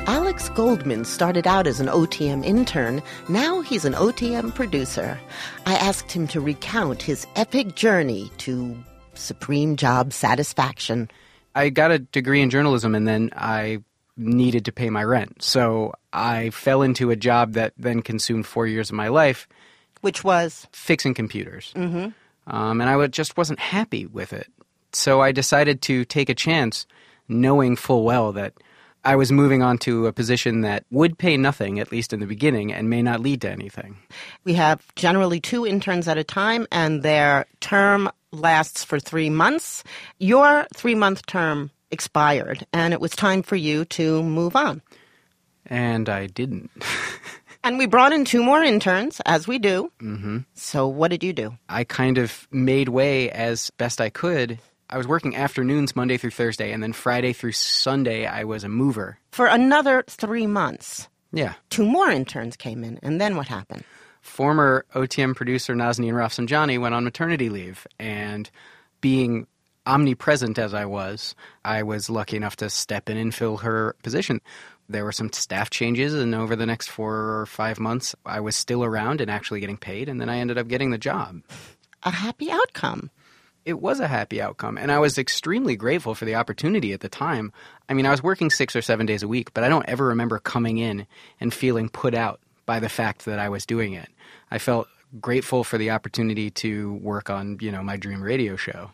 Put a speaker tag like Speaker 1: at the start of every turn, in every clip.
Speaker 1: Alex Goldman started out as an OTM intern. Now he's an OTM producer. I asked him to recount his epic journey to supreme job satisfaction.
Speaker 2: I got a degree in journalism, and then I needed to pay my rent. So I fell into a job that then consumed 4 years of my life.
Speaker 1: Which was?
Speaker 2: Fixing computers.
Speaker 1: Mm-hmm.
Speaker 2: And I just wasn't happy with it. So I decided to take a chance, knowing full well that I was moving on to a position that would pay nothing, at least in the beginning, and may not lead to anything.
Speaker 1: We have generally 2 interns at a time, and their term lasts for 3 months. Your 3-month term expired, and it was time for you to move on.
Speaker 2: And I didn't.
Speaker 1: And we brought in 2 more interns, as we do.
Speaker 2: Mm-hmm.
Speaker 1: So what did you do?
Speaker 2: I kind of made way as best I could. I was working afternoons Monday through Thursday, and then Friday through Sunday I was a mover.
Speaker 1: For another 3 months.
Speaker 2: Yeah.
Speaker 1: 2 more interns came in, and then what happened?
Speaker 2: Former OTM producer Nazanin Rafsanjani went on maternity leave, and being omnipresent as I was lucky enough to step in and fill her position. There were some staff changes, and over the next 4 or 5 months, I was still around and actually getting paid, and then I ended up getting the job.
Speaker 1: A happy outcome.
Speaker 2: It was a happy outcome, and I was extremely grateful for the opportunity at the time. I mean, I was working 6 or 7 days a week, but I don't ever remember coming in and feeling put out by the fact that I was doing it. I felt grateful for the opportunity to work on, my dream radio show.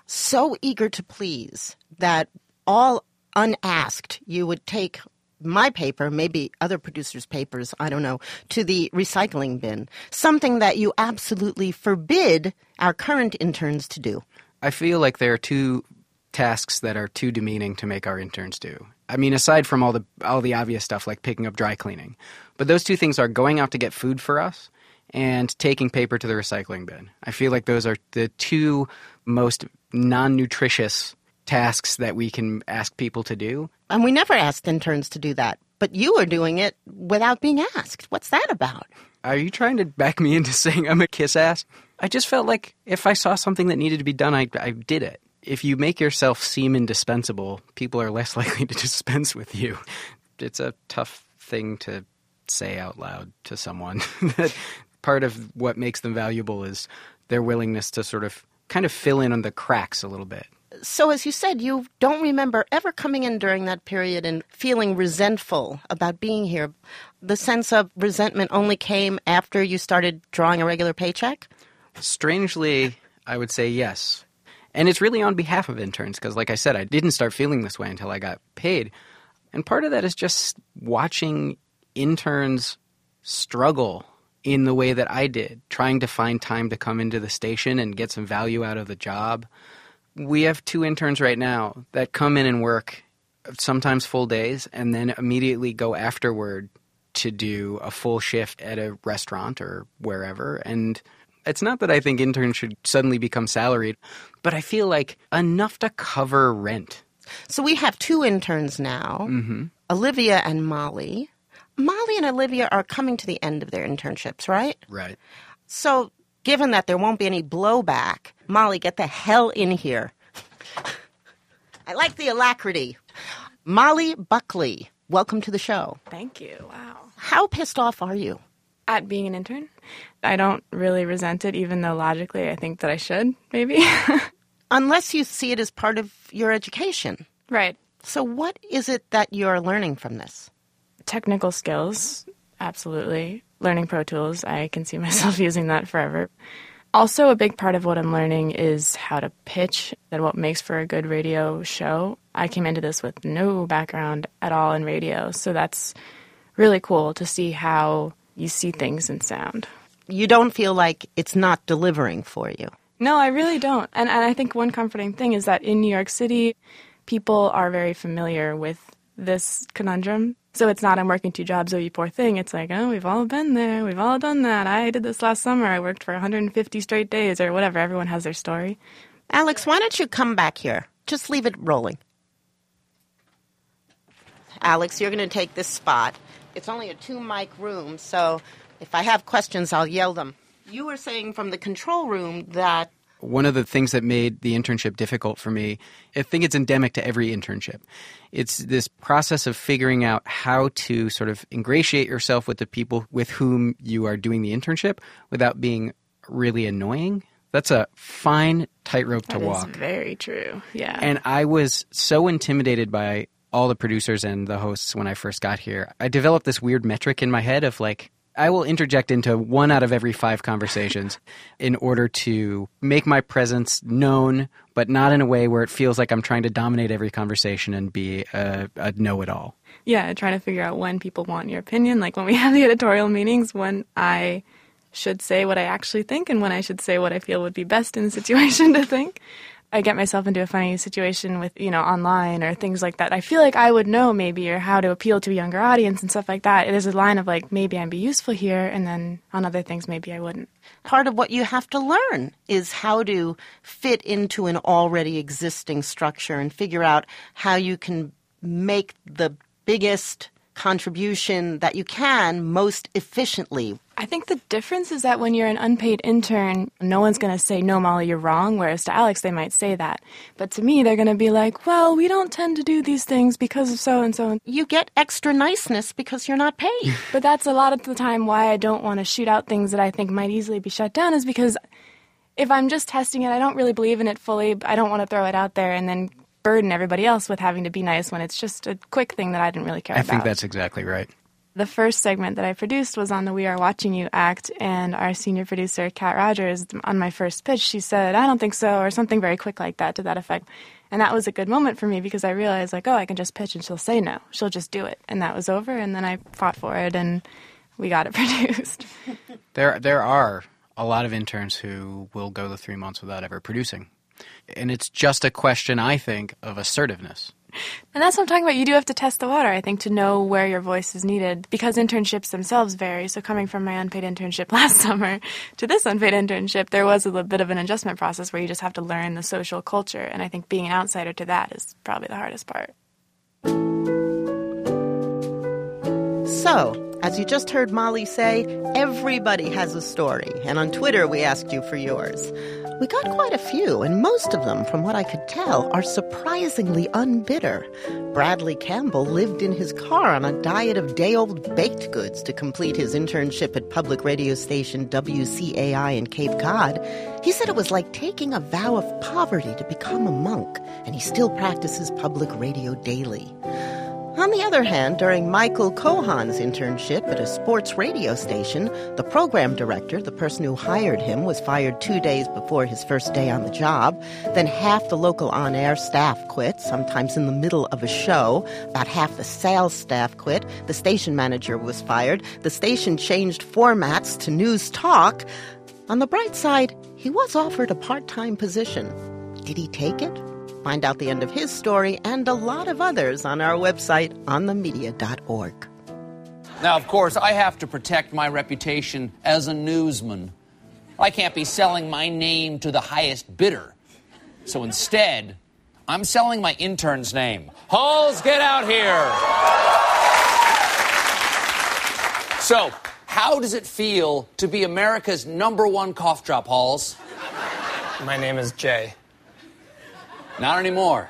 Speaker 1: So eager to please that all unasked you would take my paper, maybe other producers' papers, I don't know, to the recycling bin, something that you absolutely forbid our current interns to do.
Speaker 2: I feel like there are 2 tasks that are too demeaning to make our interns do. I mean, aside from all the obvious stuff like picking up dry cleaning. But those 2 things are going out to get food for us and taking paper to the recycling bin. I feel like those are the 2 most non-nutritious tasks that we can ask people to do.
Speaker 1: And we never asked interns to do that. But you are doing it without being asked. What's that about?
Speaker 2: Are you trying to back me into saying I'm a kiss ass? I just felt like if I saw something that needed to be done, I did it. If you make yourself seem indispensable, people are less likely to dispense with you. It's a tough thing to say out loud to someone. That part of what makes them valuable is their willingness to sort of kind of fill in on the cracks a little bit.
Speaker 1: So as you said, you don't remember ever coming in during that period and feeling resentful about being here. The sense of resentment only came after you started drawing a regular paycheck?
Speaker 2: Strangely, I would say yes. And it's really on behalf of interns because, like I said, I didn't start feeling this way until I got paid. And part of that is just watching interns struggle in the way that I did, trying to find time to come into the station and get some value out of the job. We have 2 interns right now that come in and work sometimes full days and then immediately go afterward to do a full shift at a restaurant or wherever. And it's not that I think interns should suddenly become salaried, but I feel like enough to cover rent.
Speaker 1: So we have 2 interns now, Olivia and Molly. Molly and Olivia are coming to the end of their internships, right?
Speaker 2: Right.
Speaker 1: So given that there won't be any blowback, Molly, get the hell in here. I like the alacrity. Molly Buckley, welcome to the show.
Speaker 3: Thank you. Wow.
Speaker 1: How pissed off are you?
Speaker 3: At being an intern? I don't really resent it, even though logically I think that I should, maybe.
Speaker 1: Unless you see it as part of your education.
Speaker 3: Right.
Speaker 1: So what is it that you're learning from this?
Speaker 3: Technical skills, absolutely. Learning Pro Tools, I can see myself using that forever. Also, a big part of what I'm learning is how to pitch and what makes for a good radio show. I came into this with no background at all in radio, so that's really cool to see how you see things in sound.
Speaker 1: You don't feel like it's not delivering for you?
Speaker 3: No, I really don't. And I think one comforting thing is that in New York City, people are very familiar with this conundrum. So it's not I'm working 2 jobs, oh, you poor thing. It's like, oh, we've all been there. We've all done that. I did this last summer. I worked for 150 straight days or whatever. Everyone has their story.
Speaker 1: Alex, why don't you come back here? Just leave it rolling. Alex, you're going to take this spot. It's only a 2-mic room, so if I have questions, I'll yell them. You were saying from the control room that...
Speaker 2: one of the things that made the internship difficult for me, I think it's endemic to every internship. It's this process of figuring out how to sort of ingratiate yourself with the people with whom you are doing the internship without being really annoying. That's a fine tightrope to walk.
Speaker 3: That is very true, yeah.
Speaker 2: And I was so intimidated by all the producers and the hosts when I first got here. I developed this weird metric in my head of like, I will interject into 1 out of every 5 conversations in order to make my presence known, but not in a way where it feels like I'm trying to dominate every conversation and be a know-it-all.
Speaker 3: Yeah, trying to figure out when people want your opinion. Like when we have the editorial meetings, when I should say what I actually think and when I should say what I feel would be best in the situation to think. I get myself into a funny situation with, online or things like that. I feel like I would know maybe or how to appeal to a younger audience and stuff like that. There's a line of like, maybe I'd be useful here, and then on other things, maybe I wouldn't.
Speaker 1: Part of what you have to learn is how to fit into an already existing structure and figure out how you can make the biggest contribution that you can most efficiently.
Speaker 3: I think the difference is that when you're an unpaid intern, no one's going to say, no, Molly, you're wrong, whereas to Alex, they might say that. But to me, they're going to be like, well, we don't tend to do these things because of so-and-so.
Speaker 1: You get extra niceness because you're not paid.
Speaker 3: But that's a lot of the time why I don't want to shoot out things that I think might easily be shut down, is because if I'm just testing it, I don't really believe in it fully. I don't want to throw it out there and then burden everybody else with having to be nice when it's just a quick thing that I didn't really care about.
Speaker 2: I think that's exactly right.
Speaker 3: The first segment that I produced was on the We Are Watching You act, and our senior producer, Kat Rogers, on my first pitch, she said, I don't think so, or something very quick like that, to that effect. And that was a good moment for me because I realized, like, I can just pitch and she'll say no. She'll just do it. And that was over, and then I fought for it, and we got it produced.
Speaker 2: There are a lot of interns who will go the 3 months without ever producing. And it's just a question, I think, of assertiveness.
Speaker 3: And that's what I'm talking about. You do have to test the water, I think, to know where your voice is needed, because internships themselves vary. So coming from my unpaid internship last summer to this unpaid internship, there was a little bit of an adjustment process where you just have to learn the social culture. And I think being an outsider to that is probably the hardest part.
Speaker 1: So, as you just heard Molly say, everybody has a story. And on Twitter, we asked you for yours. We got quite a few, and most of them, from what I could tell, are surprisingly unbitter. Bradley Campbell lived in his car on a diet of day-old baked goods to complete his internship at public radio station WCAI in Cape Cod. He said it was like taking a vow of poverty to become a monk, and he still practices public radio daily. On the other hand, during Michael Cohan's internship at a sports radio station, the program director, the person who hired him, was fired 2 days before his first day on the job. Then half the local on-air staff quit, sometimes in the middle of a show. About half the sales staff quit. The station manager was fired. The station changed formats to news talk. On the bright side, he was offered a part-time position. Did he take it? Find out the end of his story and a lot of others on our website, onthemedia.org.
Speaker 4: Now, of course, I have to protect my reputation as a newsman. I can't be selling my name to the highest bidder. So instead, I'm selling my intern's name. Halls, get out here! So, how does it feel to be America's #1 cough drop, Halls?
Speaker 5: My name is Jay.
Speaker 4: Not anymore.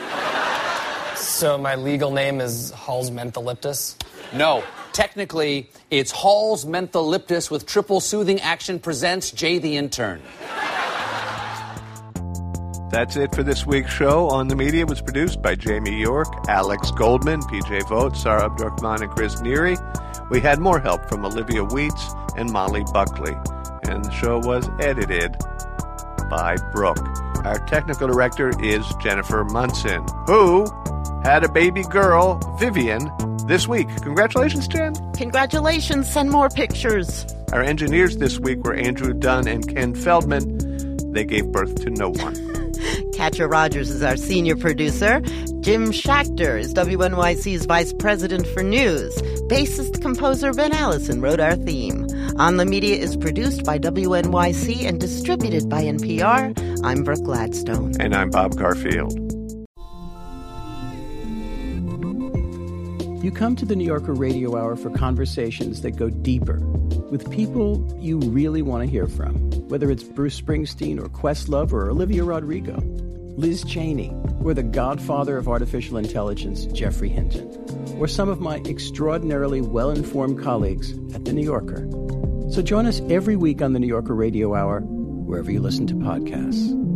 Speaker 5: So my legal name is Halls Mentholyptus?
Speaker 4: No. Technically, it's Halls Mentholyptus with triple soothing action presents Jay the Intern.
Speaker 6: That's it for this week's show. On the Media was produced by Jamie York, Alex Goldman, PJ Vogt, Sarah Abdurrahman, and Chris Neary. We had more help from Olivia Weitz and Molly Buckley. And the show was edited by Brooke. Our technical director is Jennifer Munson, who had a baby girl, Vivian, this week. Congratulations, Jen.
Speaker 1: Congratulations. Send more pictures.
Speaker 6: Our engineers this week were Andrew Dunn and Ken Feldman. They gave birth to no one.
Speaker 1: Katja Rogers is our senior producer. Jim Schachter is WNYC's vice president for news. Bassist composer Ben Allison wrote our theme. On the Media is produced by WNYC and distributed by NPR. I'm Brooke Gladstone.
Speaker 6: And I'm Bob Garfield.
Speaker 7: You come to the New Yorker Radio Hour for conversations that go deeper. with people you really want to hear from, whether it's Bruce Springsteen or Questlove or Olivia Rodrigo, Liz Cheney, or the godfather of artificial intelligence, Geoffrey Hinton, or some of my extraordinarily well-informed colleagues at The New Yorker. So join us every week on The New Yorker Radio Hour, wherever you listen to podcasts.